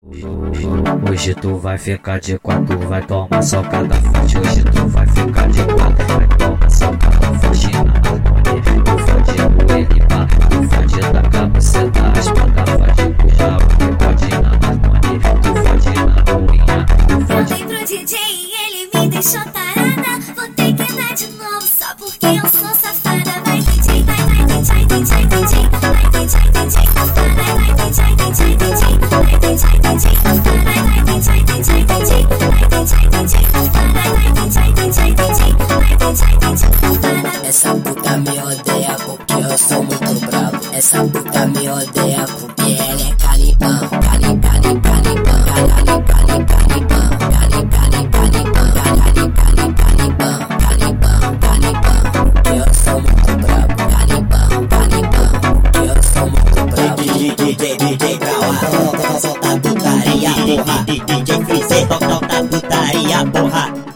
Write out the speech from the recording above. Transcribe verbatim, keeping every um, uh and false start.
Hoje tu vai ficar de quatro, vai tomar socada forte. Hoje tu vai ficar de quatro, vai tomar socada forte na harmonia. Tu fode ele, pá, tu fode da cabuceta, raspada, fode com jabo, pode na harmonia. Tu fode na ruinha, tu fode. Falei pro D J e ele me deixou tarada. Vou ter que dar de novo só porque eu sou safada. Vai D J, vai, vai D J, D J, D J, vai D J, D J, safada. Vai D J, D J, D J, vai D J, D J, safada. Vai D J, D J, D J, vai D J, D J, safada. Vai D J, D J, D J, vai D J, D J, safada. Essa puta me odeia porque eu sou muito bravo. Essa puta me odeia porque ela é calibão. Cali, cali, calibão. Cali, cali, calibão. Cali, cali, calibão. Cali, cali, calibão. Calibão, calibão. Porque eu sou muito bravo. Calibão, calibão. Porque eu sou muito bravo. D J, D J Brau, solta putaria, porra. D J Freezer, solta putaria, porra.